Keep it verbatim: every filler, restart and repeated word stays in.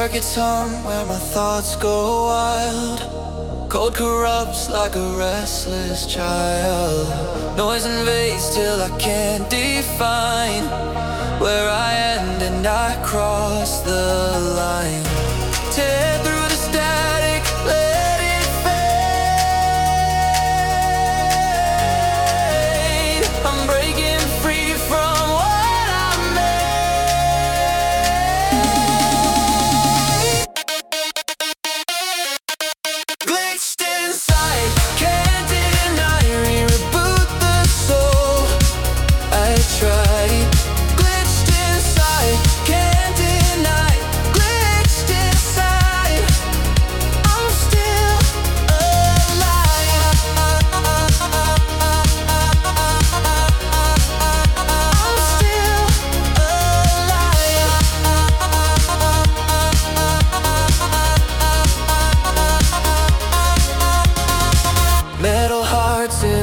gets home where my thoughts go wild. Cold corrupts like a restless child. Noise invades till I can't define where I end and I cross the line. Tear through the static, let it fade. I'm breaking free from what I made. Glitched inside, can't deny, reboot the soul. I tried. Glitched inside, can't deny. Glitched inside, I'm still alive. I'm still alive. Metal hearts in